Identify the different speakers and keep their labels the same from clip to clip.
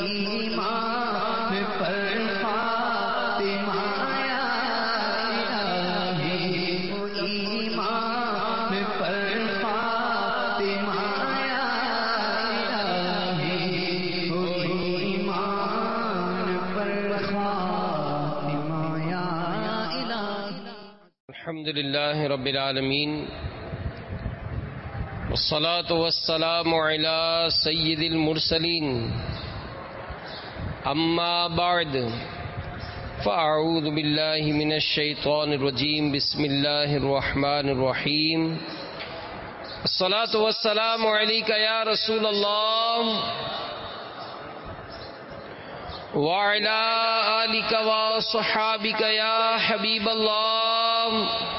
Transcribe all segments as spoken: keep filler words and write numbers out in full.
Speaker 1: ایمان پر فاطمہ یا الہی، وہ ایمان پر فاطمہ یا الہی، وہ ایمان پر فاطمہ یا الہی۔
Speaker 2: الحمد للہ رب العالمین، والصلاة والسلام على سید المرسلین، اما بعد فاعوذ باللہ من الشیطان الرجیم، بسم اللہ الرحمن الرحیم۔ الصلاة والسلام علیک یا رسول اللہ وعلی آلک وصحابک یا حبیب اللہ۔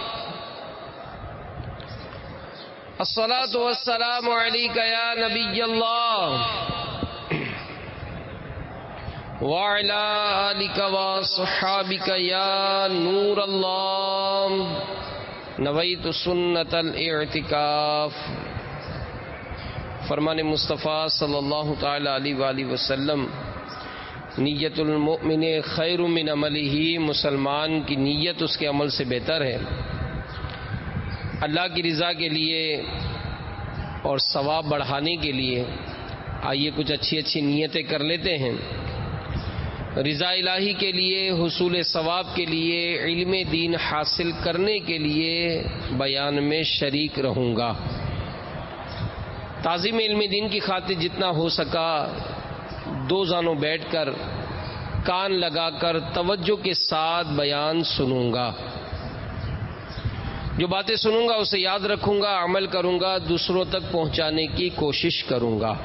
Speaker 2: الصلاة والسلام علیک یا نبی اللہ وعلی آلک وصحابک یا نور اللہ۔ نویت سنت الاعتکاف۔ فرمان مصطفیٰ صلی اللہ تعالی علیہ وآلہ وسلم، نیت المؤمن خیر من عملہ، مسلمان کی نیت اس کے عمل سے بہتر ہے۔ اللہ کی رضا کے لیے اور ثواب بڑھانے کے لیے آئیے کچھ اچھی اچھی نیتیں کر لیتے ہیں۔ رضا الہی کے لیے، حصول ثواب کے لیے، علم دین حاصل کرنے کے لیے بیان میں شریک رہوں گا۔ تعظیم علم دین کی خاطر جتنا ہو سکا دو زانوں بیٹھ کر کان لگا کر توجہ کے ساتھ بیان سنوں گا۔ جو باتیں سنوں گا اسے یاد رکھوں گا، عمل کروں گا، دوسروں تک پہنچانے کی کوشش کروں گا۔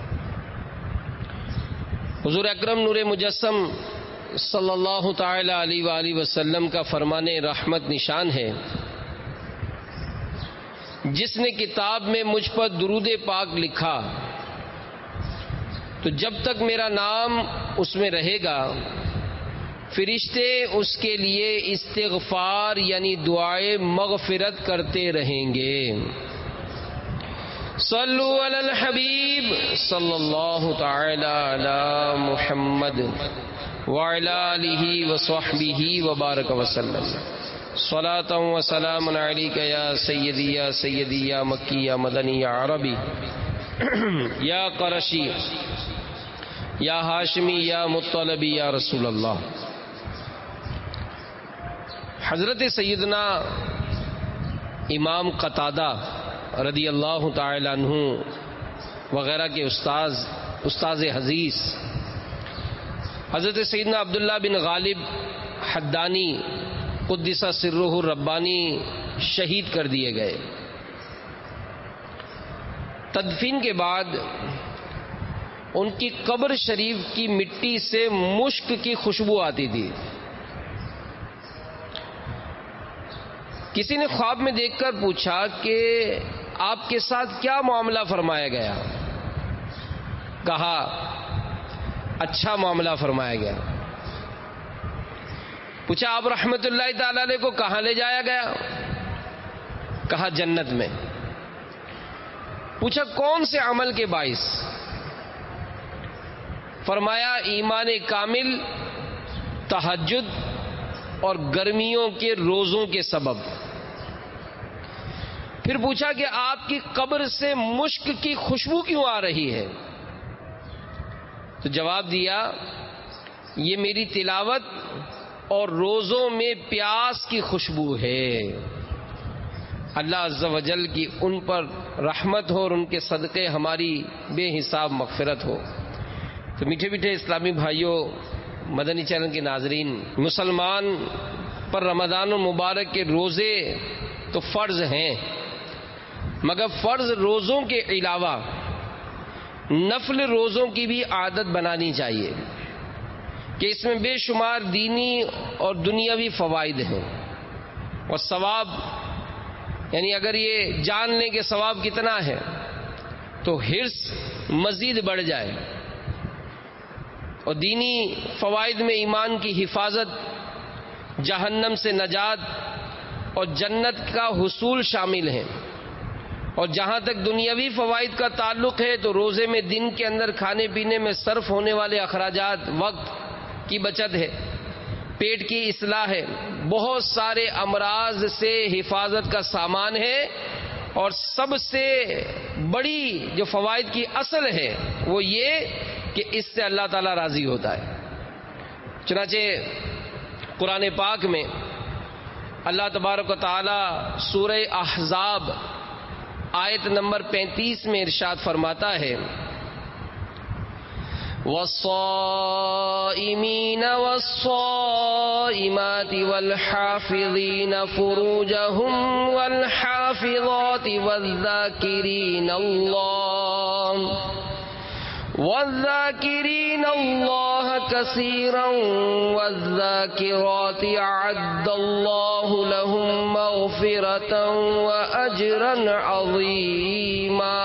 Speaker 2: حضور اکرم نور مجسم صلی اللہ تعالی علیہ وآلہ وسلم کا فرمان رحمت نشان ہے، جس نے کتاب میں مجھ پر درود پاک لکھا تو جب تک میرا نام اس میں رہے گا فرشتے اس کے لیے استغفار یعنی دعائے مغفرت کرتے رہیں گے۔ صلو علی الحبیب صلی اللہ تعالی علی محمد وعلی آلہ وصحبہ وبارک وسلم۔ صلاۃ و سلام علیک یا سیدی یا سیدی یا مکی یا مدنی یا عربی یا قرشی یا ہاشمی یا مطلبی یا رسول اللہ۔ حضرت سیدنا امام قتادہ رضی اللہ تعالی عنہ وغیرہ کے استاذ استاذ حدیث حضرت سیدنا عبداللہ بن غالب حدانی قدس سرہ الربانی شہید کر دیے گئے۔ تدفین کے بعد ان کی قبر شریف کی مٹی سے مشک کی خوشبو آتی تھی۔ کسی نے خواب میں دیکھ کر پوچھا کہ آپ کے ساتھ کیا معاملہ فرمایا گیا؟ کہا اچھا معاملہ فرمایا گیا۔ پوچھا آپ رحمت اللہ تعالی علیہ کو کہاں لے جایا گیا؟ کہا جنت میں۔ پوچھا کون سے عمل کے باعث؟ فرمایا ایمان کامل، تہجد اور گرمیوں کے روزوں کے سبب۔ پھر پوچھا کہ آپ کی قبر سے مشک کی خوشبو کیوں آ رہی ہے؟ تو جواب دیا یہ میری تلاوت اور روزوں میں پیاس کی خوشبو ہے۔ اللہ عز و جل کی ان پر رحمت ہو اور ان کے صدقے ہماری بے حساب مغفرت ہو۔ تو میٹھے میٹھے اسلامی بھائیوں، مدنی چینل کے ناظرین، مسلمان پر رمضان المبارک کے روزے تو فرض ہیں، مگر فرض روزوں کے علاوہ نفل روزوں کی بھی عادت بنانی چاہیے کہ اس میں بے شمار دینی اور دنیاوی فوائد ہیں، اور ثواب یعنی اگر یہ جان لیں کہ ثواب کتنا ہے تو حرص مزید بڑھ جائے، اور دینی فوائد میں ایمان کی حفاظت، جہنم سے نجات اور جنت کا حصول شامل ہیں، اور جہاں تک دنیاوی فوائد کا تعلق ہے تو روزے میں دن کے اندر کھانے پینے میں صرف ہونے والے اخراجات، وقت کی بچت ہے، پیٹ کی اصلاح ہے، بہت سارے امراض سے حفاظت کا سامان ہے، اور سب سے بڑی جو فوائد کی اصل ہے وہ یہ کہ اس سے اللہ تعالیٰ راضی ہوتا ہے۔ چنانچہ قرآن پاک میں اللہ تبارک و تعالیٰ سورہ احزاب آیت نمبر پینتیس میں ارشاد فرماتا ہے، وَالصَّائِمِينَ وَالصَّائِمَاتِ وَالْحَافِظِينَ فُرُوجَهُمْ وَالْحَافِظَاتِ وَالذَّاكِرِينَ اللَّهَ وَالذَّاكِرِينَ اللَّهَ كَثِيرًا وَالذَّاكِرَاتِ أَعَدَّ اللَّهُ لَهُم مَّغْفِرَةً وَأَجْرًا عَظِيمًا۔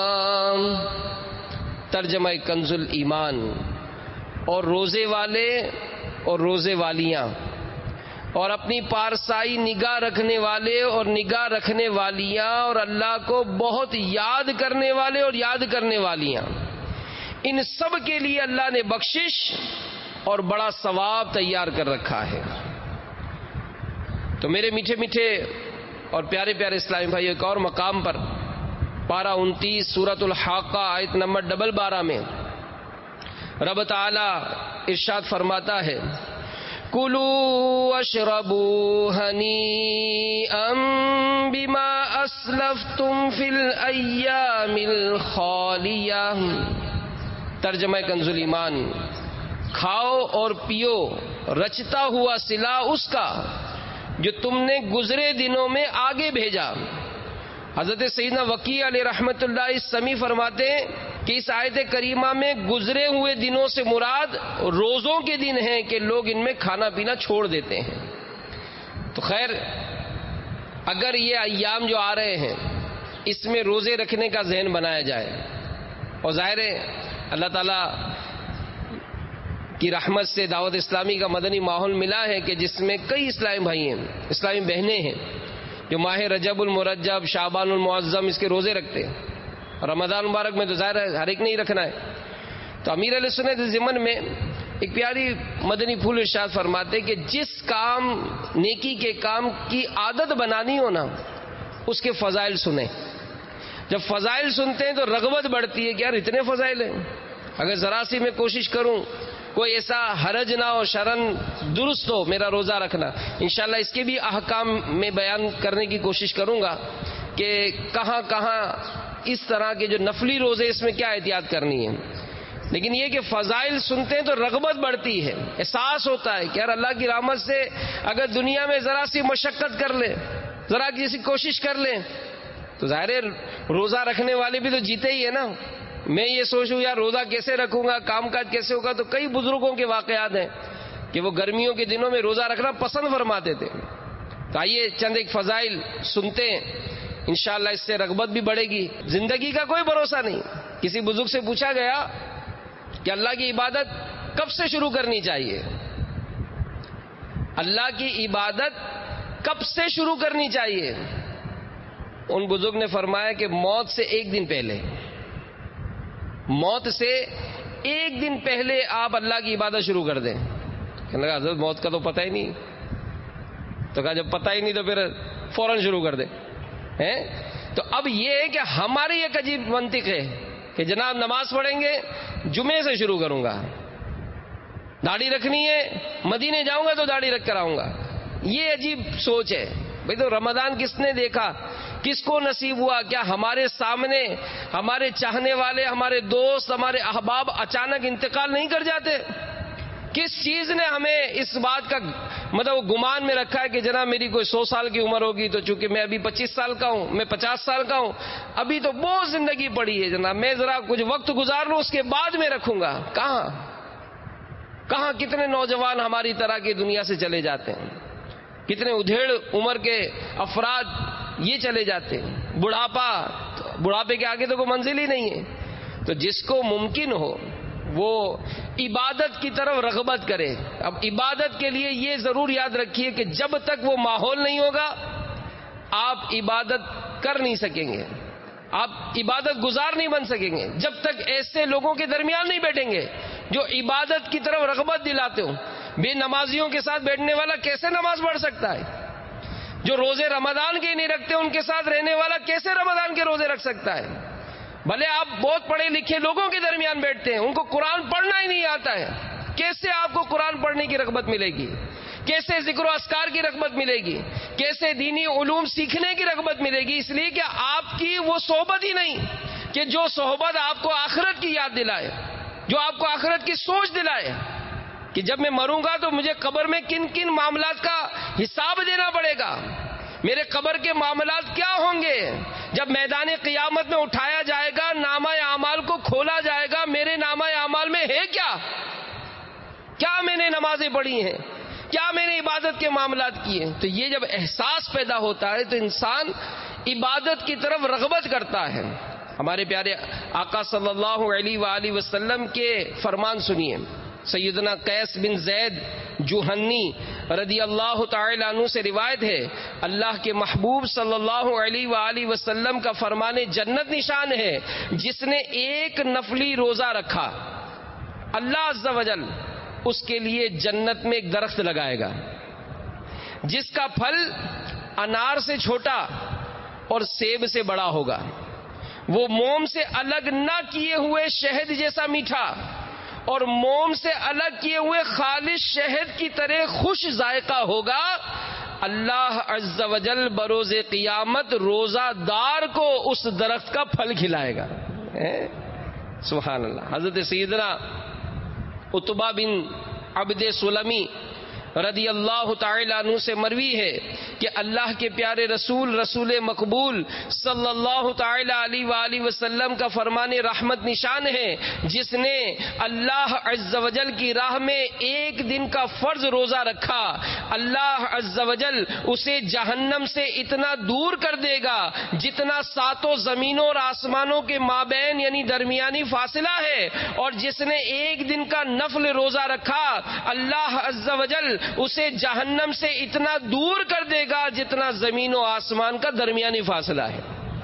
Speaker 2: ترجمہ کنز الایمان۔ اور روزے والے اور روزے والیاں اور اپنی پارسائی نگاہ رکھنے والے اور نگاہ رکھنے والیاں اور اللہ کو بہت یاد کرنے والے اور یاد کرنے والیاں، ان سب کے لیے اللہ نے بخشش اور بڑا ثواب تیار کر رکھا ہے۔ تو میرے میٹھے میٹھے اور پیارے پیارے اسلامی بھائی، ایک اور مقام پر پارہ انتیس سورۃ الحاقہ آیت نمبر ڈبل بارہ میں رب تعالی ارشاد فرماتا ہے، کُلُوا واشربوا ہنیئا بما اسلفتم فی الایام الخالیہ۔ ترجمہ کنز الایمان، کھاؤ اور پیو رچتا ہوا صلہ اس کا جو تم نے گزرے دنوں میں آگے بھیجا۔ حضرت سیدنا وکیع علیہ رحمت اللہ السمی فرماتے ہیں کہ اس آیت کریمہ میں گزرے ہوئے دنوں سے مراد روزوں کے دن ہیں کہ لوگ ان میں کھانا پینا چھوڑ دیتے ہیں۔ تو خیر، اگر یہ ایام جو آ رہے ہیں اس میں روزے رکھنے کا ذہن بنایا جائے، اور ظاہر ہے اللہ تعالیٰ کی رحمت سے دعوت اسلامی کا مدنی ماحول ملا ہے کہ جس میں کئی اسلامی بھائی ہیں، اسلامی بہنیں ہیں جو ماہ رجب المرجب، شعبان المعظم اس کے روزے رکھتے ہیں، اور رمضان مبارک میں تو ظاہر ہے ہر ایک نے ہی رکھنا ہے۔ تو امیر علیہ سنت ضمن میں ایک پیاری مدنی پھول ارشاد فرماتے کہ جس کام نیکی کے کام کی عادت بنانی ہو نا، اس کے فضائل سنیں۔ جب فضائل سنتے ہیں تو رغبت بڑھتی ہے کہ یار اتنے فضائل ہیں، اگر ذرا سی میں کوشش کروں کوئی ایسا حرج نہ ہو، شرن درست ہو میرا روزہ رکھنا۔ انشاءاللہ اس کے بھی احکام میں بیان کرنے کی کوشش کروں گا کہ کہاں کہاں اس طرح کے جو نفلی روزے اس میں کیا احتیاط کرنی ہے۔ لیکن یہ کہ فضائل سنتے ہیں تو رغبت بڑھتی ہے، احساس ہوتا ہے کہ یار اللہ کی رحمت سے اگر دنیا میں ذرا سی مشقت کر لیں، ذرا کسی کوشش کر لیں تو ظاہر ہے روزہ رکھنے والے بھی تو جیتے ہی ہے نا۔ میں یہ سوچوں یار روزہ کیسے رکھوں گا، کام کاج کیسے ہوگا، تو کئی بزرگوں کے واقعات ہیں کہ وہ گرمیوں کے دنوں میں روزہ رکھنا پسند فرماتے تھے۔ تو آئیے چند ایک فضائل سنتے ہیں، انشاءاللہ اس سے رغبت بھی بڑھے گی۔ زندگی کا کوئی بھروسہ نہیں۔ کسی بزرگ سے پوچھا گیا کہ اللہ کی عبادت کب سے شروع کرنی چاہیے، اللہ کی عبادت کب سے شروع کرنی چاہیے؟ ان بزرگ نے فرمایا کہ موت سے ایک دن پہلے، موت سے ایک دن پہلے آپ اللہ کی عبادت شروع کر دیں۔ کہنے لگا حضرت موت کا تو پتہ ہی نہیں۔ تو کہا جب پتہ ہی نہیں تو پھر فوراً شروع کر دیں۔ تو اب یہ ہے کہ ہماری ایک عجیب منطق ہے کہ جناب نماز پڑھیں گے جمعے سے شروع کروں گا، داڑھی رکھنی ہے مدینے جاؤں گا تو داڑھی رکھ کر آؤں گا۔ یہ عجیب سوچ ہے۔ بھئی تو رمضان کس نے دیکھا، کس کو نصیب ہوا؟ کیا ہمارے سامنے ہمارے چاہنے والے، ہمارے دوست، ہمارے احباب اچانک انتقال نہیں کر جاتے؟ کس چیز نے ہمیں اس بات کا مطلب وہ گمان میں رکھا ہے کہ جناب میری کوئی سو سال کی عمر ہوگی تو چونکہ میں ابھی پچیس سال کا ہوں، میں پچاس سال کا ہوں، ابھی تو بہت زندگی پڑی ہے جناب، میں ذرا کچھ وقت گزار لوں اس کے بعد میں رکھوں گا۔ کہاں کہاں کتنے نوجوان ہماری طرح کی دنیا سے چلے جاتے ہیں، کتنے ادھیڑ عمر کے افراد یہ چلے جاتے ہیں۔ بڑھاپا، بڑھاپے کے آگے تو کوئی منزل ہی نہیں ہے۔ تو جس کو ممکن ہو وہ عبادت کی طرف رغبت کرے۔ اب عبادت کے لیے یہ ضرور یاد رکھیے کہ جب تک وہ ماحول نہیں ہوگا آپ عبادت کر نہیں سکیں گے۔ آپ عبادت گزار نہیں بن سکیں گے جب تک ایسے لوگوں کے درمیان نہیں بیٹھیں گے جو عبادت کی طرف رغبت دلاتے ہوں. بے نمازیوں کے ساتھ بیٹھنے والا کیسے نماز پڑھ سکتا ہے؟ جو روزے رمضان کے نہیں رکھتے ان کے ساتھ رہنے والا کیسے رمضان کے روزے رکھ سکتا ہے؟ بھلے آپ بہت پڑھے لکھے لوگوں کے درمیان بیٹھتے ہیں، ان کو قرآن پڑھنا ہی نہیں آتا ہے، کیسے آپ کو قرآن پڑھنے کی رغبت ملے گی؟ کیسے ذکر و اذکار کی رغبت ملے گی؟ کیسے دینی علوم سیکھنے کی رغبت ملے گی؟ اس لیے کہ آپ کی وہ صحبت ہی نہیں کہ جو صحبت آپ کو آخرت کی یاد دلائے، جو آپ کو آخرت کی سوچ دلائے کہ جب میں مروں گا تو مجھے قبر میں کن کن معاملات کا حساب دینا پڑے گا، میرے قبر کے معاملات کیا ہوں گے، جب میدان قیامت میں اٹھایا جائے گا، نامہ اعمال کو کھولا جائے گا، میرے نامہ اعمال میں ہے کیا؟ کیا میں نے نمازیں پڑھی ہیں؟ کیا میں نے عبادت کے معاملات کیے ہیں؟ تو یہ جب احساس پیدا ہوتا ہے تو انسان عبادت کی طرف رغبت کرتا ہے. ہمارے پیارے آقا صلی اللہ علیہ وآلہ وسلم کے فرمان سنیے. سیدنا قیس بن زید جوہنی رضی اللہ تعالی عنہ سے روایت ہے، اللہ کے محبوب صلی اللہ علیہ وآلہ وسلم کا فرمان جنت نشان ہے، جس نے ایک نفلی روزہ رکھا اللہ عز و جل اس کے لیے جنت میں ایک درخت لگائے گا جس کا پھل انار سے چھوٹا اور سیب سے بڑا ہوگا، وہ موم سے الگ نہ کیے ہوئے شہد جیسا میٹھا اور موم سے الگ کیے ہوئے خالص شہد کی طرح خوش ذائقہ ہوگا. اللہ عز و جل بروز قیامت روزہ دار کو اس درخت کا پھل کھلائے گا. سبحان اللہ. حضرت سیدنا عتبہ بن عبد سلمی رضی اللہ تعالی عنہ سے مروی ہے کہ اللہ کے پیارے رسول رسول مقبول صلی اللہ تعالی علیہ وآلہ وسلم کا فرمان رحمت نشان ہے، جس نے اللہ عز و جل کی راہ میں ایک دن کا فرض روزہ رکھا، اللہ عز و جل اسے جہنم سے اتنا دور کر دے گا جتنا ساتوں زمینوں اور آسمانوں کے مابین یعنی درمیانی فاصلہ ہے. اور جس نے ایک دن کا نفل روزہ رکھا اللہ عز و جل اسے جہنم سے اتنا دور کر دے گا جتنا زمین و آسمان کا درمیانی فاصلہ ہے.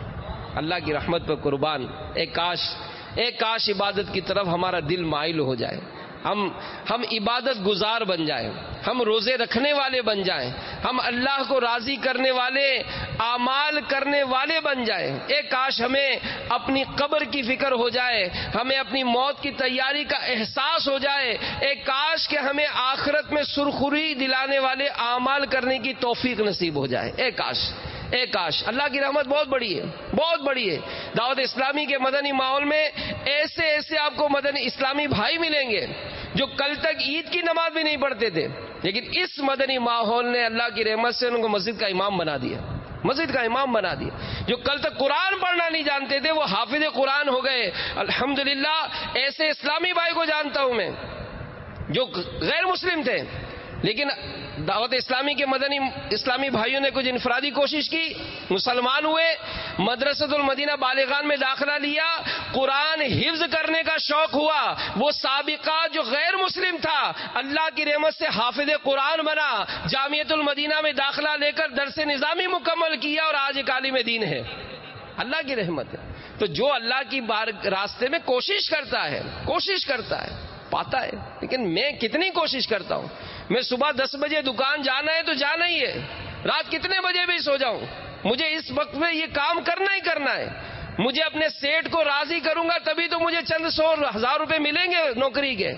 Speaker 2: اللہ کی رحمت پر قربان، ایک کاش ایک کاش عبادت کی طرف ہمارا دل مائل ہو جائے، ہم ہم عبادت گزار بن جائیں، ہم روزے رکھنے والے بن جائیں، ہم اللہ کو راضی کرنے والے اعمال کرنے والے بن جائیں. ایک کاش ہمیں اپنی قبر کی فکر ہو جائے، ہمیں اپنی موت کی تیاری کا احساس ہو جائے. ایک کاش کہ ہمیں آخرت میں سرخری دلانے والے اعمال کرنے کی توفیق نصیب ہو جائے. ایک کاش ایک کاش. اللہ کی رحمت بہت بڑی ہے، بہت بڑی ہے. دعوت اسلامی کے مدنی ماحول میں ایسے ایسے آپ کو مدنی اسلامی بھائی ملیں گے جو کل تک عید کی نماز بھی نہیں پڑھتے تھے، لیکن اس مدنی ماحول نے اللہ کی رحمت سے ان کو مسجد کا امام بنا دیا، مسجد کا امام بنا دیا. جو کل تک قرآن پڑھنا نہیں جانتے تھے وہ حافظ قرآن ہو گئے. الحمدللہ ایسے اسلامی بھائی کو جانتا ہوں میں جو غیر مسلم تھے، لیکن دعوت اسلامی کے مدنی اسلامی بھائیوں نے کچھ انفرادی کوشش کی، مسلمان ہوئے، مدرسۃ المدینہ بالغان میں داخلہ لیا، قرآن حفظ کرنے کا شوق ہوا. وہ سابقہ جو غیر مسلم تھا اللہ کی رحمت سے حافظ قرآن بنا، جامعۃ المدینہ میں داخلہ لے کر درس نظامی مکمل کیا اور آج ایک عالم دین ہے. اللہ کی رحمت ہے. تو جو اللہ کی بار راستے میں کوشش کرتا ہے کوشش کرتا ہے پاتا ہے. لیکن میں کتنی کوشش کرتا ہوں، میں صبح دس بجے دکان جانا ہے تو جانا ہی ہے، رات کتنے بجے بھی سو جاؤں، مجھے اس وقت میں یہ کام کرنا ہی کرنا ہے. مجھے اپنے سیٹ کو راضی کروں گا تبھی تو مجھے چند سو ہزار روپے ملیں گے نوکری کے.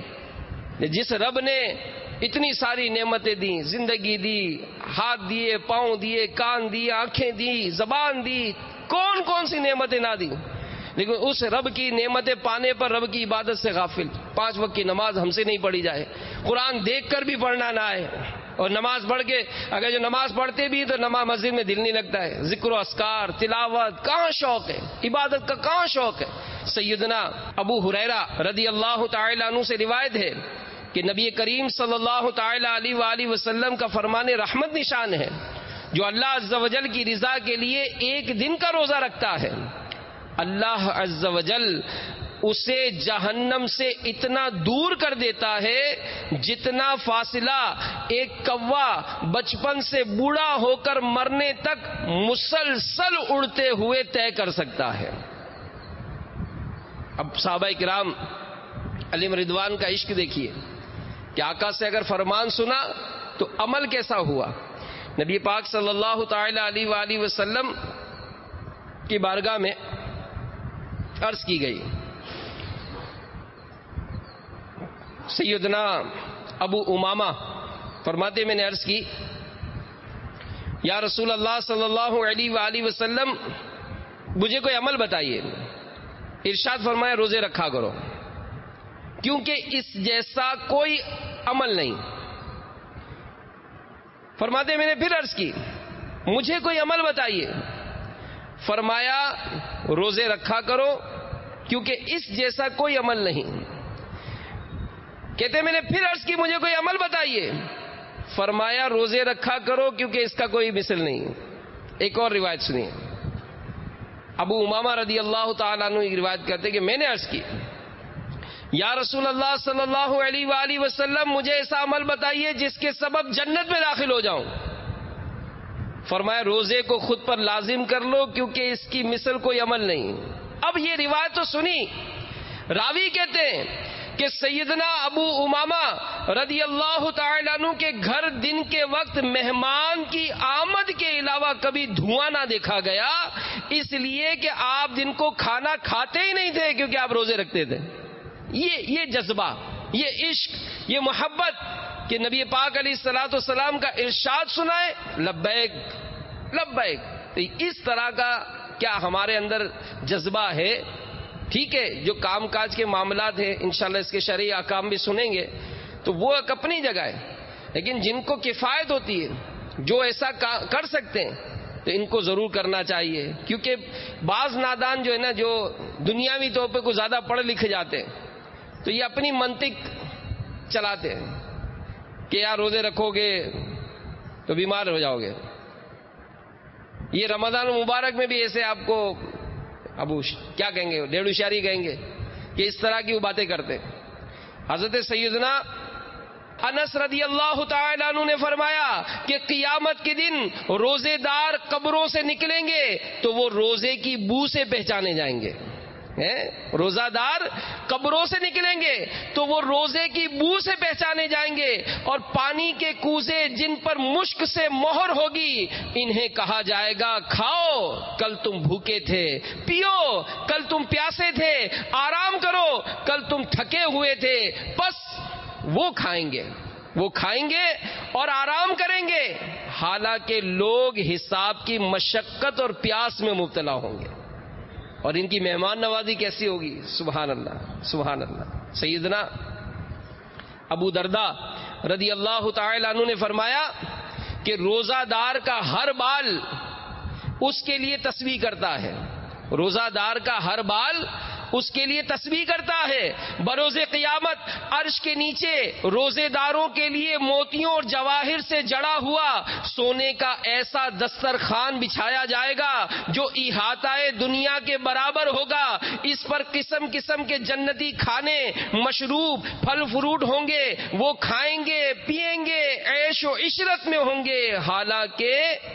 Speaker 2: جس رب نے اتنی ساری نعمتیں دی، زندگی دی، ہاتھ دیے، پاؤں دیے، کان دیے، آنکھیں دی، زبان دی، کون کون سی نعمتیں نہ دی، لیکن اس رب کی نعمتیں پانے پر رب کی عبادت سے غافل. پانچ وقت کی نماز ہم سے نہیں پڑھی جائے، قرآن دیکھ کر بھی پڑھنا نہ آئے، اور نماز پڑھ کے اگر جو نماز پڑھتے بھی تو نماز مسجد میں دل نہیں لگتا ہے. ذکر و اذکار تلاوت کہاں شوق ہے، عبادت کا کہاں شوق ہے. سیدنا ابو ہریرہ رضی اللہ تعالی عنہ سے روایت ہے کہ نبی کریم صلی اللہ تعالی علیہ وآلہ وسلم کا فرمان رحمت نشان ہے، جو اللہ عز و جل کی رضا کے لیے ایک دن کا روزہ رکھتا ہے اللہ عز و جل اسے جہنم سے اتنا دور کر دیتا ہے جتنا فاصلہ ایک کوا بچپن سے بوڑھا ہو کر مرنے تک مسلسل اڑتے ہوئے طے کر سکتا ہے۔ اب صحابہ کرام علیہ رضوان کا عشق دیکھیے کہ آقا سے اگر فرمان سنا تو عمل کیسا ہوا۔ نبی پاک صلی اللہ تعالی علیہ وآلہ وسلم کی بارگاہ میں عرض کی گئی، سیدنا ابو امامہ فرماتے میں نے عرض کی، یا رسول اللہ صلی اللہ علیہ وآلہ وسلم مجھے کوئی عمل بتائیے۔ ارشاد فرمایا روزے رکھا کرو، کیونکہ اس جیسا کوئی عمل نہیں۔ فرماتے میں نے پھر عرض کی مجھے کوئی عمل بتائیے۔ فرمایا روزے رکھا کرو، کیونکہ اس جیسا کوئی عمل نہیں۔ کہتے میں نے پھر عرض کی مجھے کوئی عمل بتائیے۔ فرمایا روزے رکھا کرو، کیونکہ اس کا کوئی مثل نہیں۔ ایک اور روایت سنیے، ابو امامہ رضی اللہ تعالیٰ عنہ ایک روایت کرتے کہ میں نے عرض کی یا رسول اللہ صلی اللہ علیہ وآلہ وسلم مجھے ایسا عمل بتائیے جس کے سبب جنت میں داخل ہو جاؤں۔ فرمایا روزے کو خود پر لازم کر لو، کیونکہ اس کی مثل کوئی عمل نہیں۔ اب یہ روایت تو سنی، راوی کہتے ہیں کہ سیدنا ابو امامہ رضی اللہ تعالیٰ عنہ کے گھر دن کے وقت مہمان کی آمد کے علاوہ کبھی دھواں نہ دیکھا گیا، اس لیے کہ آپ دن کو کھانا کھاتے ہی نہیں تھے، کیونکہ آپ روزے رکھتے تھے۔ یہ یہ جذبہ، یہ عشق، یہ محبت کہ نبی پاک علیہ الصلوۃ والسلام کا ارشاد سنائے لبیک لبیک، تو اس طرح کا کیا ہمارے اندر جذبہ ہے؟ ٹھیک ہے، جو کام کاج کے معاملات ہیں انشاءاللہ اس کے شرعی احکام بھی سنیں گے تو وہ ایک اپنی جگہ ہے، لیکن جن کو کفایت ہوتی ہے، جو ایسا کر سکتے ہیں تو ان کو ضرور کرنا چاہیے، کیونکہ بعض نادان جو ہے نا، جو دنیاوی طور پہ کچھ زیادہ پڑھ لکھ جاتے ہیں تو یہ اپنی منطق چلاتے ہیں کہ یار روزے رکھو گے تو بیمار ہو جاؤ گے۔ یہ رمضان مبارک میں بھی ایسے آپ کو ابو کیا کہیں گے، ڈیڑھ اشاری کہیں گے کہ اس طرح کی وہ باتیں کرتے۔ حضرت سیدنا انس رضی اللہ تعالیٰ عنہ نے فرمایا کہ قیامت کے دن روزے دار قبروں سے نکلیں گے تو وہ روزے کی بو سے پہچانے جائیں گے۔ روزہ دار قبروں سے نکلیں گے تو وہ روزے کی بو سے پہچانے جائیں گے، اور پانی کے کوزے جن پر مشک سے مہر ہوگی انہیں کہا جائے گا کھاؤ کل تم بھوکے تھے، پیو کل تم پیاسے تھے، آرام کرو کل تم تھکے ہوئے تھے، بس وہ کھائیں گے وہ کھائیں گے اور آرام کریں گے، حالانکہ لوگ حساب کی مشقت اور پیاس میں مبتلا ہوں گے، اور ان کی مہمان نوازی کیسی ہوگی؟ سبحان اللہ سبحان اللہ۔ سیدنا ابو درداء رضی اللہ تعالی عنہ نے فرمایا کہ روزہ دار کا ہر بال اس کے لیے تسبیح کرتا ہے، روزہ دار کا ہر بال اس کے لیے تسبیح کرتا ہے۔ بروز قیامت عرش کے نیچے روزے داروں کے لیے موتیوں اور جواہر سے جڑا ہوا سونے کا ایسا دسترخوان بچھایا جائے گا جو احاطہ دنیا کے برابر ہوگا، اس پر قسم قسم کے جنتی کھانے، مشروب، پھل فروٹ ہوں گے، وہ کھائیں گے پیئیں گے، عیش و عشرت میں ہوں گے، حالانکہ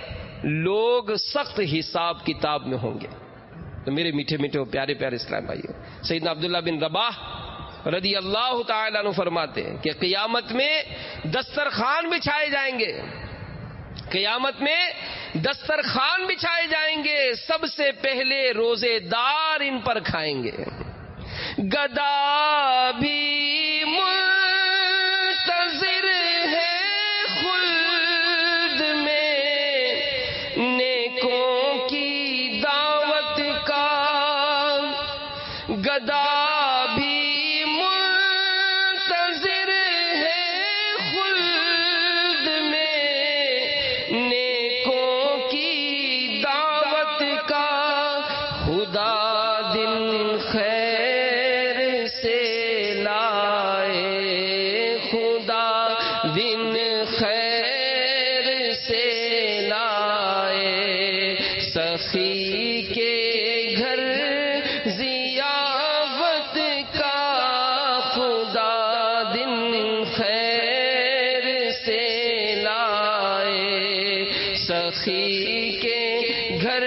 Speaker 2: لوگ سخت حساب کتاب میں ہوں گے۔ تو میرے میٹھے میٹھے پیارے پیارے اسلام بھائیو، سیدنا عبداللہ بن رباح رضی اللہ تعالیٰ عنہ فرماتے ہیں کہ قیامت میں دسترخوان بچھائے جائیں گے، قیامت میں دسترخوان بچھائے جائیں گے، سب سے پہلے روزے دار ان پر کھائیں گے۔ گدا بھی منتظر ہے خلد میں نیکوں کی دعوت کا، گدا بھی منتظر ہے خلد میں نیکوں کی دعوت کا، خدا دن خیر سے لا سخی کے گھر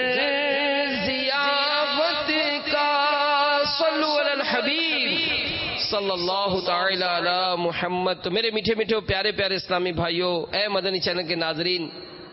Speaker 2: ضیافت کا، صلو علی الحبیب صلی اللہ تعالی علی محمد۔ تو میرے میٹھے میٹھے پیارے پیارے اسلامی بھائیوں، اے مدنی چینل کے ناظرین،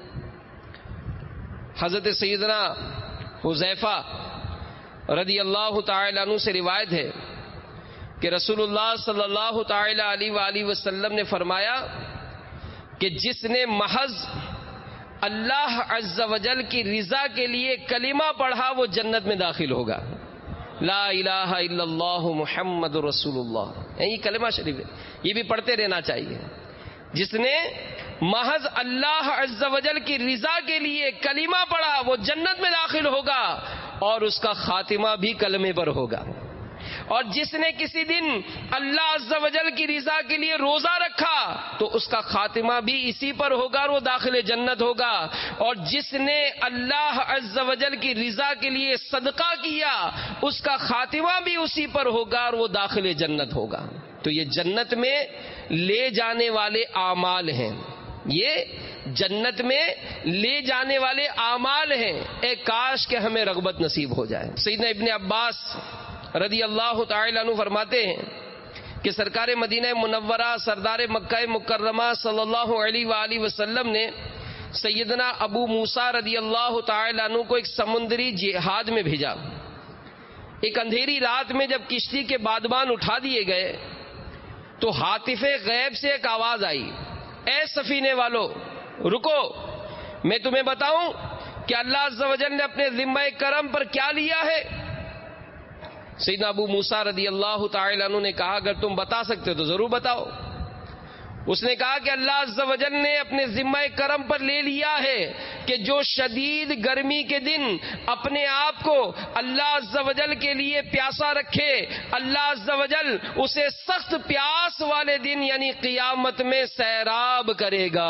Speaker 2: حضرت سیدنا حذیفہ رضی اللہ تعالی عنہ سے روایت ہے کہ رسول اللہ صلی اللہ تعالی علیہ وآلہ وسلم نے فرمایا کہ جس نے محض اللہ عز و جل کی رضا کے لیے کلمہ پڑھا وہ جنت میں داخل ہوگا۔ لا الہ الا اللہ محمد رسول اللہ، یہ کلمہ شریف ہے، یہ بھی پڑھتے رہنا چاہیے۔ جس نے محض اللہ عز و جل کی رضا کے لیے کلمہ پڑھا وہ جنت میں داخل ہوگا اور اس کا خاتمہ بھی کلمے پر ہوگا۔ اور جس نے کسی دن اللہ عز و جل کی رضا کے لیے روزہ رکھا تو اس کا خاتمہ بھی اسی پر ہوگا اور وہ داخل جنت ہوگا۔ اور جس نے اللہ عز و جل کی رضا کے لیے صدقہ کیا اس کا خاتمہ بھی اسی پر ہوگا اور وہ داخل جنت ہوگا۔ تو یہ جنت میں لے جانے والے اعمال ہیں، یہ جنت میں لے جانے والے اعمال ہیں۔ اے کاش کہ ہمیں رغبت نصیب ہو جائے۔ سیدنا ابن عباس رضی اللہ تعالی عنہ فرماتے ہیں کہ سرکار مدینہ منورہ سردار مکہ مکرمہ صلی اللہ علیہ وآلہ وسلم نے سیدنا ابو موسیٰ رضی اللہ تعالی عنہ کو ایک سمندری جہاد میں بھیجا۔ ایک اندھیری رات میں جب کشتی کے بادبان اٹھا دیے گئے تو ہاتف غیب سے ایک آواز آئی، اے سفینے والو رکو، میں تمہیں بتاؤں کہ اللہ عز و جل نے اپنے ذمہ کرم پر کیا لیا ہے۔ سیدنا ابو موسیٰ رضی اللہ تعالی عنہ نے کہا اگر تم بتا سکتے ہو تو ضرور بتاؤ۔ اس نے کہا کہ اللہ عز و جل نے اپنے ذمہ کرم پر لے لیا ہے کہ جو شدید گرمی کے دن اپنے آپ کو اللہ عز و جل کے لیے پیاسا رکھے، اللہ عز و جل اسے سخت پیاس والے دن یعنی قیامت میں سیراب کرے گا۔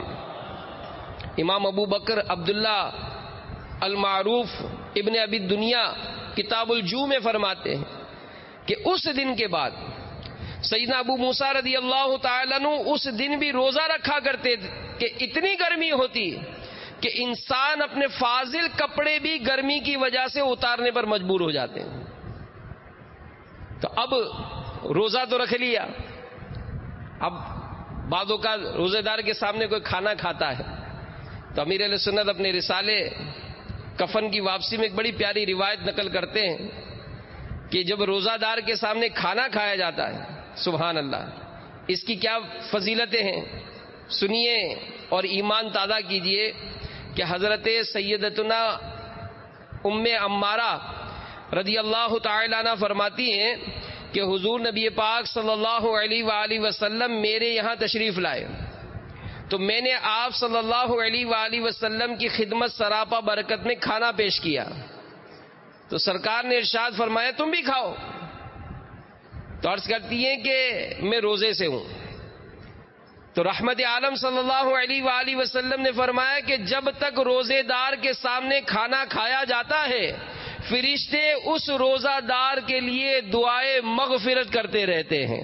Speaker 2: امام ابو بکر عبداللہ المعروف ابن ابی دنیا کتاب الجو میں فرماتے ہیں کہ اس دن کے بعد سیدنا ابو موسیٰ رضی اللہ تعالیٰ عنہ اس دن بھی روزہ رکھا کرتے کہ اتنی گرمی ہوتی کہ انسان اپنے فاضل کپڑے بھی گرمی کی وجہ سے اتارنے پر مجبور ہو جاتے ہیں۔ تو اب روزہ تو رکھ لیا، اب بعضوں کا روزے دار کے سامنے کوئی کھانا کھاتا ہے تو امیر اہل سنت اپنے رسالے کفن کی واپسی میں ایک بڑی پیاری روایت نقل کرتے ہیں کہ جب روزہ دار کے سامنے کھانا کھایا جاتا ہے، سبحان اللہ، اس کی کیا فضیلتیں ہیں سنیے اور ایمان تازہ کیجئے کہ حضرت سیدتنا ام عمارہ رضی اللہ تعالی عنہ فرماتی ہیں کہ حضور نبی پاک صلی اللہ علیہ وآلہ وسلم میرے یہاں تشریف لائے تو میں نے آپ صلی اللہ علیہ وآلہ وسلم کی خدمت سراپا برکت میں کھانا پیش کیا تو سرکار نے ارشاد فرمایا تم بھی کھاؤ۔ تو عرض کرتی ہیں کہ میں روزے سے ہوں تو رحمت عالم صلی اللہ علیہ وآلہ وسلم نے فرمایا کہ جب تک روزے دار کے سامنے کھانا کھایا جاتا ہے فرشتے اس روزہ دار کے لیے دعائے مغفرت کرتے رہتے ہیں۔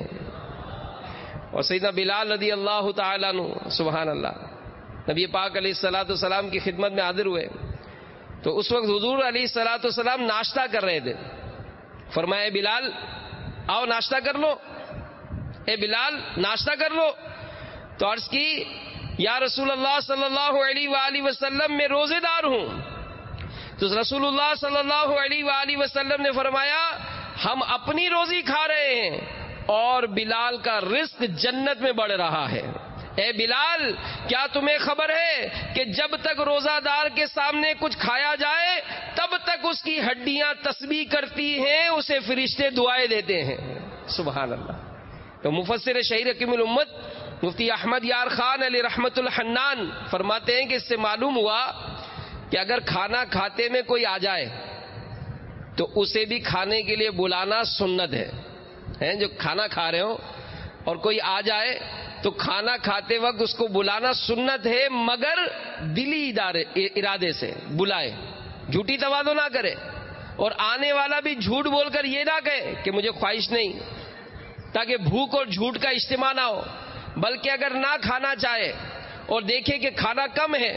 Speaker 2: اور سیدنا بلال رضی اللہ تعالیٰ عنہ سبحان اللہ نبی پاک علیہ الصلوۃ والسلام کی خدمت میں حاضر ہوئے تو اس وقت حضور علیہ الصلوۃ والسلام ناشتہ کر رہے تھے۔ فرمایا بلال آؤ ناشتہ کر لو، اے بلال ناشتہ کر لو۔ تو عرض کی یا رسول اللہ صلی اللہ علیہ وآلہ وسلم میں روزے دار ہوں۔ تو رسول اللہ صلی اللہ علیہ وآلہ وسلم نے فرمایا ہم اپنی روزی کھا رہے ہیں اور بلال کا رزق جنت میں بڑھ رہا ہے۔ اے بلال کیا تمہیں خبر ہے کہ جب تک روزہ دار کے سامنے کچھ کھایا جائے تب تک اس کی ہڈیاں تسبیح کرتی ہیں، اسے فرشتے دعائیں دیتے ہیں۔ سبحان اللہ۔ تو مفسر شہیر حکیم الامت مفتی احمد یار خان علی رحمت الحنان فرماتے ہیں کہ اس سے معلوم ہوا کہ اگر کھانا کھاتے میں کوئی آ جائے تو اسے بھی کھانے کے لیے بلانا سنت ہے۔ ہیں جو کھانا کھا رہے ہو اور کوئی آ جائے تو کھانا کھاتے وقت اس کو بلانا سنت ہے، مگر دلی ارادے سے بلائے، جھوٹی تواضع نہ کرے اور آنے والا بھی جھوٹ بول کر یہ نہ کہے کہ مجھے خواہش نہیں، تاکہ بھوک اور جھوٹ کا اجتماع نہ ہو۔ بلکہ اگر نہ کھانا چاہے اور دیکھے کہ کھانا کم ہے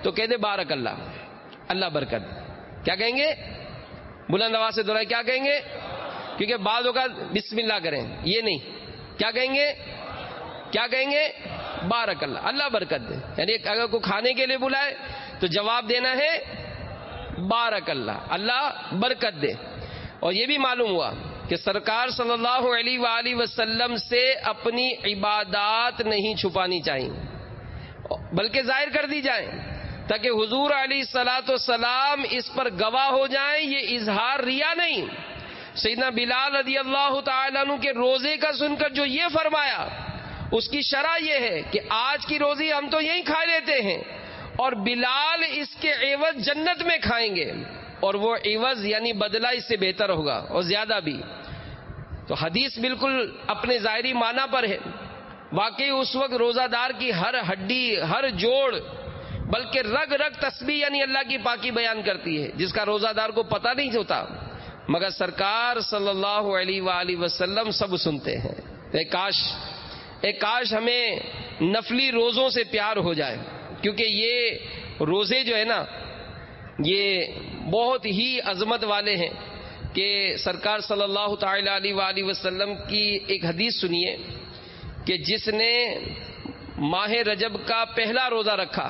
Speaker 2: تو کہہ دے بارک اللہ، اللہ برکت. کیا کہیں گے؟ بلند آواز سے دہرائیں، کیا کہیں گے؟ کیونکہ بعض اوقات بسم اللہ کریں، یہ نہیں. کیا کہیں گے؟ کیا کہیں گے؟ بارک اللہ، اللہ برکت دے. یعنی اگر کوئی کھانے کے لیے بلائے تو جواب دینا ہے بارک اللہ، اللہ برکت دے. اور یہ بھی معلوم ہوا کہ سرکار صلی اللہ علیہ وآلہ وسلم سے اپنی عبادات نہیں چھپانی چاہیے، بلکہ ظاہر کر دی جائیں، تاکہ حضور علیہ الصلوۃ والسلام اس پر گواہ ہو جائیں. یہ اظہار ریا نہیں. سیدنا بلال رضی اللہ تعالیٰ عنہ کے روزے کا سن کر جو یہ فرمایا، اس کی شرح یہ ہے کہ آج کی روزی ہم تو یہیں کھا لیتے ہیں اور بلال اس کے عوض جنت میں کھائیں گے، اور وہ عوض یعنی بدلہ اس سے بہتر ہوگا اور زیادہ بھی. تو حدیث بالکل اپنے ظاہری معنی پر ہے. واقعی اس وقت روزہ دار کی ہر ہڈی، ہر جوڑ، بلکہ رگ رگ تسبیح یعنی اللہ کی پاکی بیان کرتی ہے، جس کا روزہ دار کو پتہ نہیں ہوتا، مگر سرکار صلی اللہ علیہ وآلہ وسلم سب سنتے ہیں. اے کاش اے کاش ہمیں نفلی روزوں سے پیار ہو جائے، کیونکہ یہ روزے جو ہے نا یہ بہت ہی عظمت والے ہیں. کہ سرکار صلی اللہ تعالی علیہ وآلہ وسلم کی ایک حدیث سنیے کہ جس نے ماہ رجب کا پہلا روزہ رکھا،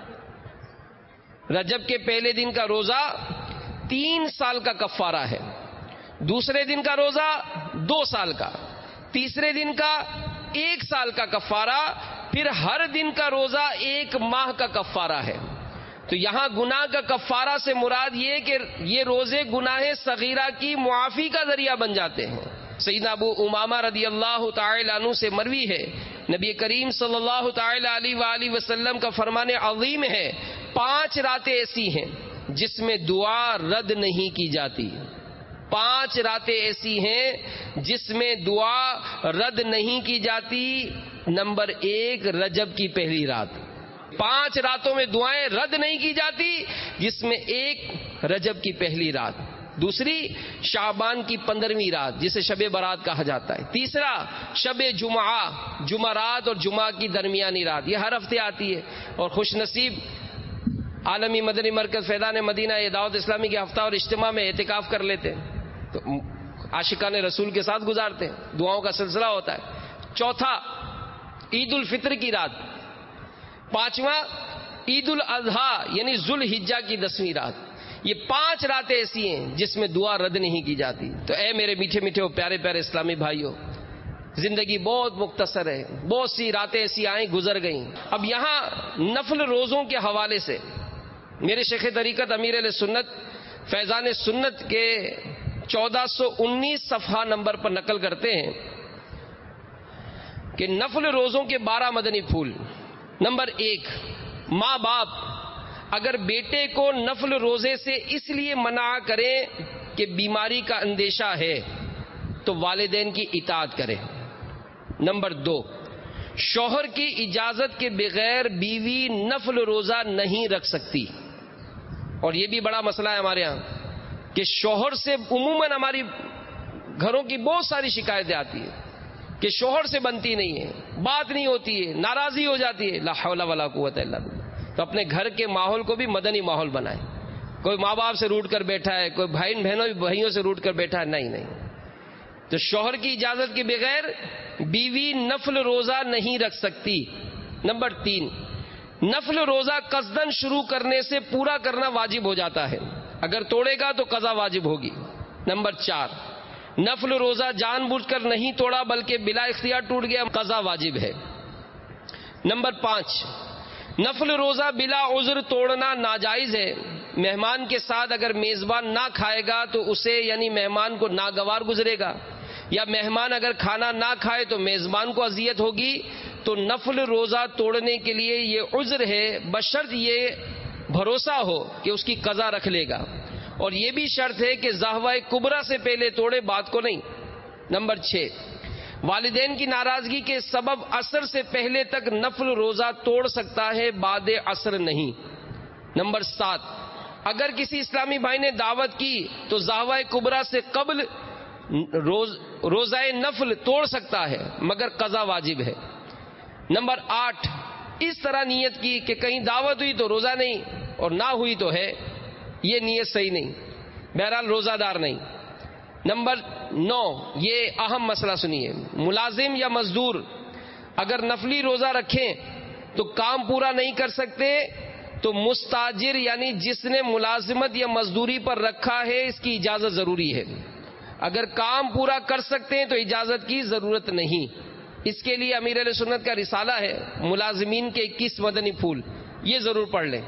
Speaker 2: رجب کے پہلے دن کا روزہ تین سال کا کفارہ ہے، دوسرے دن کا روزہ دو سال کا، تیسرے دن کا ایک سال کا کفارہ، پھر ہر دن کا روزہ ایک ماہ کا کفارہ ہے. تو یہاں گناہ کا کفارہ سے مراد یہ کہ یہ روزے گناہ صغیرہ کی معافی کا ذریعہ بن جاتے ہیں. سیدنا ابو امامہ رضی اللہ تعالی عنہ سے مروی ہے، نبی کریم صلی اللہ تعالی علیہ وآلہ وسلم کا فرمان عظیم ہے، پانچ راتیں ایسی ہیں جس میں دعا رد نہیں کی جاتی. پانچ راتیں ایسی ہیں جس میں دعا رد نہیں کی جاتی. نمبر ایک، رجب کی پہلی رات. پانچ راتوں میں دعائیں رد نہیں کی جاتی، جس میں ایک رجب کی پہلی رات، دوسری شعبان کی پندرہویں رات جسے شب برات کہا جاتا ہے، تیسرا شب جمعہ، جمعرات اور جمعہ کی درمیانی رات. یہ ہر ہفتے آتی ہے. اور خوش نصیب عالمی مدنی مرکز فیضان مدینہ یہ دعوت اسلامی کے ہفتہ اور اجتماع میں اعتکاف کر لیتے ہیں، تو عاشقان رسول کے ساتھ گزارتے ہیں، دعاؤں کا سلسلہ ہوتا ہے. چوتھا عید الفطر کی رات. پانچواں عید الاضحیٰ یعنی ذوالحجہ کی دسویں رات. یہ پانچ راتیں ایسی ہیں جس میں دعا رد نہیں کی جاتی. تو اے میرے میٹھے میٹھے اور پیارے پیارے اسلامی بھائیوں، زندگی بہت مختصر ہے، بہت سی راتیں ایسی آئیں گزر گئیں. اب یہاں نفل روزوں کے حوالے سے میرے شیخ طریقت امیر اہل سنت فیضان سنت کے چودہ سو انیس صفحہ نمبر پر نقل کرتے ہیں کہ نفل روزوں کے بارہ مدنی پھول. نمبر ایک، ماں باپ اگر بیٹے کو نفل روزے سے اس لیے منع کریں کہ بیماری کا اندیشہ ہے تو والدین کی اطاعت کرے. نمبر دو، شوہر کی اجازت کے بغیر بیوی نفل روزہ نہیں رکھ سکتی. اور یہ بھی بڑا مسئلہ ہے ہمارے ہاں کہ شوہر سے عموماً ہماری گھروں کی بہت ساری شکایتیں آتی ہیں کہ شوہر سے بنتی نہیں ہے، بات نہیں ہوتی ہے، ناراضی ہو جاتی ہے. لا حول ولا قوت الا باللہ. تو اپنے گھر کے ماحول کو بھی مدنی ماحول بنائیں. کوئی ماں باپ سے روٹ کر بیٹھا ہے، کوئی بھائی بہنوں بھائیوں سے روٹ کر بیٹھا ہے، نہیں نہیں. تو شوہر کی اجازت کے بغیر بیوی نفل روزہ نہیں رکھ سکتی. نمبر تین، نفل روزہ قصدن شروع کرنے سے پورا کرنا واجب ہو جاتا ہے، اگر توڑے گا تو قضا واجب ہوگی. نمبر چار، نفل روزہ جان بوجھ کر نہیں توڑا بلکہ بلا اختیار ٹوٹ گیا، قضا واجب ہے. نمبر پانچ، نفل روزہ بلا عذر توڑنا ناجائز ہے. مہمان کے ساتھ اگر میزبان نہ کھائے گا تو اسے یعنی مہمان کو ناگوار گزرے گا، یا مہمان اگر کھانا نہ کھائے تو میزبان کو اذیت ہوگی. تو نفل روزہ توڑنے کے لیے یہ عذر ہے، بشرط یہ بھروسہ ہو کہ اس کی قضا رکھ لے گا، اور یہ بھی شرط ہے کہ زہوہ کبریٰ سے پہلے توڑے، بات کو نہیں. نمبر چھ، والدین کی ناراضگی کے سبب عصر سے پہلے تک نفل روزہ توڑ سکتا ہے، بعد عصر نہیں. نمبر سات، اگر کسی اسلامی بھائی نے دعوت کی تو زہوہ کبریٰ سے قبل روز روزہ نفل توڑ سکتا ہے مگر قضا واجب ہے. نمبر آٹھ، اس طرح نیت کی کہ کہیں دعوت ہوئی تو روزہ نہیں اور نہ ہوئی تو ہے، یہ نیت صحیح نہیں، بہرحال روزہ دار نہیں۔ نمبر نو، یہ اہم مسئلہ سنیے، ملازم یا مزدور اگر نفلی روزہ رکھیں تو کام پورا نہیں کر سکتے تو مستاجر یعنی جس نے ملازمت یا مزدوری پر رکھا ہے اس کی اجازت ضروری ہے۔ اگر کام پورا کر سکتے ہیں تو اجازت کی ضرورت نہیں۔ اس کے لیے امیر اہل سنت کا رسالہ ہے ملازمین کے اکیس مدنی پھول، یہ ضرور پڑھ لیں۔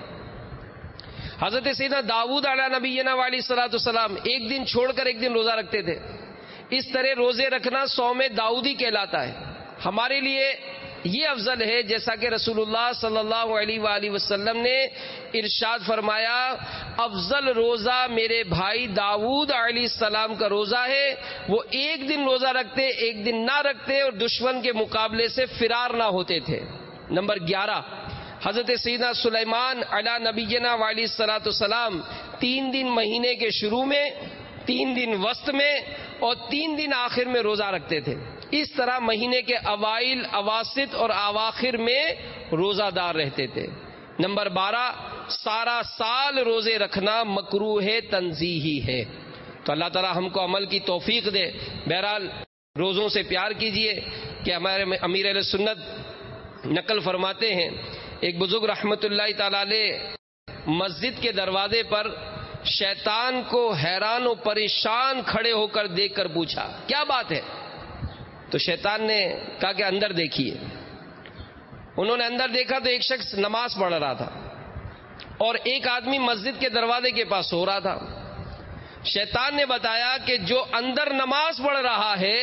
Speaker 2: حضرت سیدنا داؤد علیہ نبینا علیہ الصلوۃ والسلام ایک دن چھوڑ کر ایک دن روزہ رکھتے تھے۔ اس طرح روزے رکھنا صوم داؤدی کہلاتا ہے۔ ہمارے لیے یہ افضل ہے جیسا کہ رسول اللہ صلی اللہ علیہ وآلہ وسلم نے ارشاد فرمایا، افضل روزہ میرے بھائی داؤد علیہ السلام کا روزہ ہے، وہ ایک دن روزہ رکھتے ایک دن نہ رکھتے اور دشمن کے مقابلے سے فرار نہ ہوتے تھے۔ نمبر گیارہ، حضرت سیدنا سلیمان علی نبینا علیہ الصلوۃ والسلام تین دن مہینے کے شروع میں، تین دن وسط میں اور تین دن آخر میں روزہ رکھتے تھے۔ اس طرح مہینے کے اوائل، اواسط اور اواخر میں روزہ دار رہتے تھے۔ نمبر بارہ، سارا سال روزے رکھنا مکروہ تنزیہی ہے۔ تو اللہ تعالی ہم کو عمل کی توفیق دے۔ بہرحال روزوں سے پیار کیجئے کہ ہمارے امیر اہل سنت نقل فرماتے ہیں، ایک بزرگ رحمت اللہ تعالی علیہ مسجد کے دروازے پر شیطان کو حیران و پریشان کھڑے ہو کر دیکھ کر پوچھا کیا بات ہے؟ تو شیطان نے کہا کہ اندر دیکھیے۔ انہوں نے اندر دیکھا تو ایک شخص نماز پڑھ رہا تھا اور ایک آدمی مسجد کے دروازے کے پاس سو رہا تھا۔ شیطان نے بتایا کہ جو اندر نماز پڑھ رہا ہے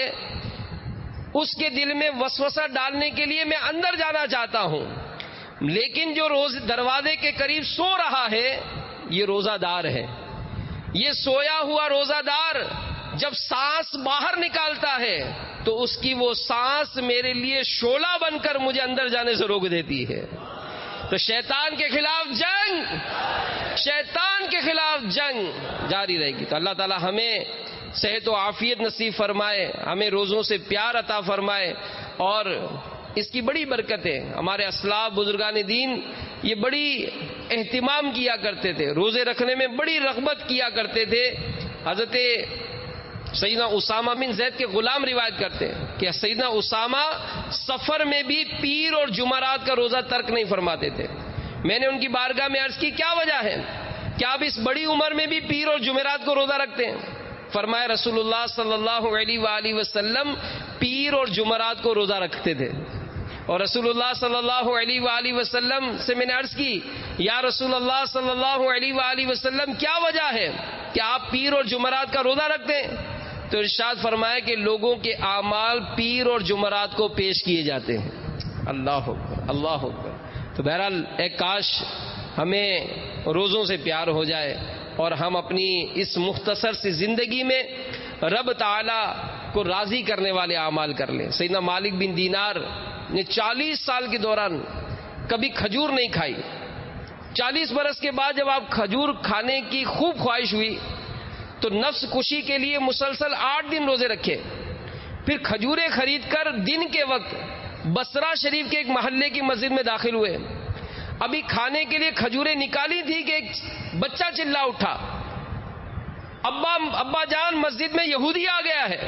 Speaker 2: اس کے دل میں وسوسہ ڈالنے کے لیے میں اندر جانا چاہتا ہوں، لیکن جو روز دروازے کے قریب سو رہا ہے یہ روزہ دار ہے۔ یہ سویا ہوا روزہ دار جب سانس باہر نکالتا ہے تو اس کی وہ سانس میرے لیے شعلہ بن کر مجھے اندر جانے سے روک دیتی ہے۔ تو شیطان کے خلاف جنگ، شیطان کے خلاف جنگ جاری رہے گی۔ تو اللہ تعالی ہمیں صحت و عافیت نصیب فرمائے، ہمیں روزوں سے پیار عطا فرمائے، اور اس کی بڑی برکتیں ہمارے اسلاف بزرگان دین یہ بڑی اہتمام کیا کرتے تھے، روزے رکھنے میں بڑی رغبت کیا کرتے تھے۔ حضرت سیدنا اسامہ بن زید کے غلام روایت کرتے ہیں کہ سیدنا اسامہ سفر میں بھی پیر اور جمعرات کا روزہ ترک نہیں فرماتے تھے۔ میں نے ان کی بارگاہ میں عرض کی کیا وجہ ہے، کیا آپ اس بڑی عمر میں بھی پیر اور جمعرات کو روزہ رکھتے ہیں؟ فرمایا رسول اللہ صلی اللہ علیہ وآلہ وسلم پیر اور جمعرات کو روزہ رکھتے تھے۔ اور رسول اللہ صلی اللہ علیہ وآلہ وسلم سے میں نے عرض کی یا رسول اللہ صلی اللہ علیہ وآلہ وسلم کیا وجہ ہے کہ آپ پیر اور جمعرات کا روزہ رکھتے ہیں؟ تو ارشاد فرمایا کہ لوگوں کے اعمال پیر اور جمعرات کو پیش کیے جاتے ہیں۔ اللہ اکبر، اللہ اکبر۔ تو بہرحال ایک کاش ہمیں روزوں سے پیار ہو جائے اور ہم اپنی اس مختصر سی زندگی میں رب تعالی کو راضی کرنے والے اعمال کر لیں۔ سیدنا مالک بن دینار نے چالیس سال کے دوران کبھی کھجور نہیں کھائی۔ چالیس برس کے بعد جب آپ کھجور کھانے کی خوب خواہش ہوئی تو نفس کشی کے لیے مسلسل آٹھ دن روزے رکھے، پھر کھجوریں خرید کر دن کے وقت بصرہ شریف کے ایک محلے کی مسجد میں داخل ہوئے۔ ابھی کھانے کے لیے کھجوریں نکالی تھی کہ ایک بچہ چلا اٹھا، ابا ابا جان مسجد میں یہودی آ گیا ہے۔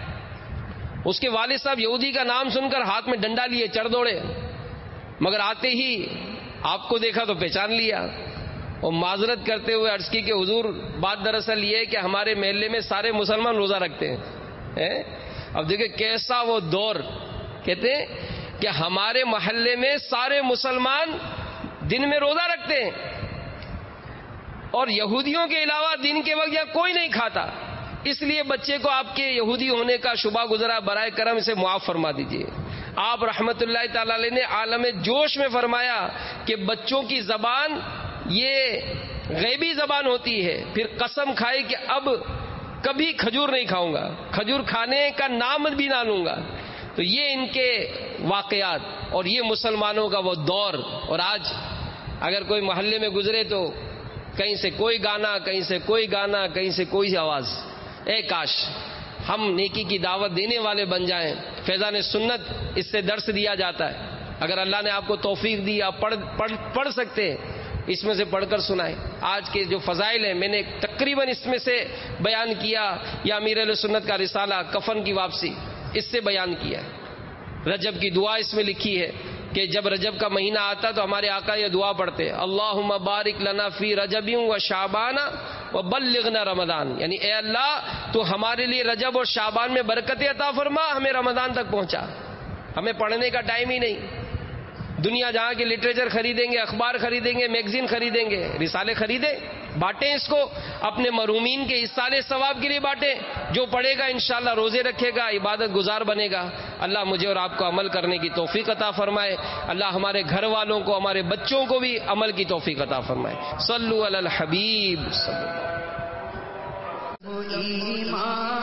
Speaker 2: اس کے والد صاحب یہودی کا نام سن کر ہاتھ میں ڈنڈا لیے چڑھ دوڑے، مگر آتے ہی آپ کو دیکھا تو پہچان لیا اور معذرت کرتے ہوئے عرض کی کہ حضور بات دراصل یہ ہے کہ ہمارے محلے میں سارے مسلمان روزہ رکھتے ہیں۔ اب دیکھیں کیسا وہ دور، کہتے ہیں کہ ہمارے محلے میں سارے مسلمان دن میں روزہ رکھتے ہیں اور یہودیوں کے علاوہ دن کے وقت یہاں کوئی نہیں کھاتا، اس لیے بچے کو آپ کے یہودی ہونے کا شبہ گزرا، برائے کرم اسے معاف فرما دیجیے۔ آپ رحمت اللہ تعالی علیہ نے عالم جوش میں فرمایا کہ بچوں کی زبان یہ غیبی زبان ہوتی ہے، پھر قسم کھائی کہ اب کبھی کھجور نہیں کھاؤں گا، کھجور کھانے کا نام بھی نہ لوں گا۔ تو یہ ان کے واقعات اور یہ مسلمانوں کا وہ دور، اور آج اگر کوئی محلے میں گزرے تو کہیں سے کوئی گانا، کہیں سے کوئی گانا، کہیں سے کوئی آواز۔ اے کاش ہم نیکی کی دعوت دینے والے بن جائیں۔ فیضان سنت اس سے درس دیا جاتا ہے اگر اللہ نے آپ کو توفیق دی آپ پڑھ پڑھ پڑھ سکتے ہیں اس میں سے پڑھ کر سنائیں. آج کے جو فضائل ہیں میں نے تقریباً اس میں سے بیان کیا, یا امیر اہل سنت کا رسالہ کفن کی واپسی اس سے بیان کیا ہے. رجب کی دعا اس میں لکھی ہے کہ جب رجب کا مہینہ آتا تو ہمارے آقا یہ دعا پڑھتے اللہم بارک لنا فی رجب و شعبان و بلغنا رمضان, یعنی اے اللہ تو ہمارے لیے رجب اور شعبان میں برکت عطا فرما, ہمیں رمضان تک پہنچا. ہمیں پڑھنے کا ٹائم ہی نہیں. دنیا جہاں کے لٹریچر خریدیں گے, اخبار خریدیں گے, میگزین خریدیں گے, رسالے خریدیں, بانٹیں اس کو اپنے مرحومین کے اصالِ ثواب کے لیے بانٹیں. جو پڑھے گا انشاءاللہ روزے رکھے گا, عبادت گزار بنے گا. اللہ مجھے اور آپ کو عمل کرنے کی توفیق عطا فرمائے. اللہ ہمارے گھر والوں کو, ہمارے بچوں کو بھی عمل کی توفیق عطا فرمائے. صلو علی الحبیب صلی اللہ.